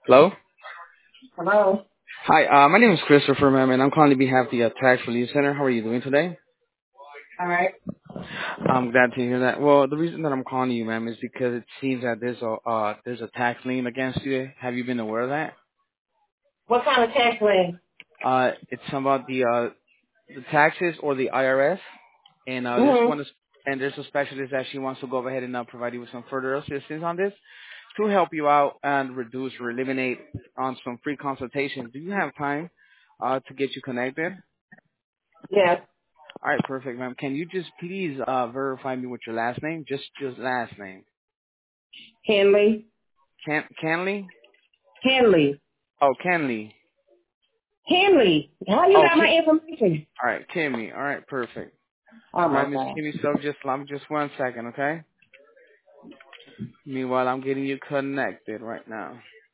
Hello? Hello. Hi, my name is Christopher, ma'am, and I'm calling on behalf of the Tax Relief Center. How are you doing today? All right. I'm glad to hear that. Well, the reason that I'm calling you, ma'am, is because it seems that there's a tax lien against you. Have you been aware of that? What kind of tax lien? It's about the taxes or the IRS, and Mm-hmm. and there's a specialist that she wants to go ahead and provide you with some further assistance on this to help you out and reduce or eliminate on some free consultations. Do you have time to get you connected? Yes. All right, perfect, ma'am. Can you just please verify me with your last name? Just your last name. Henley. Canley? Henley. Oh, Canley. Henley. How you Oh, got my information? all right, Kimmy. All right, perfect. Oh All right, my Miss God. Kimmy. So just 1 second, okay? Meanwhile, I'm getting you connected right now.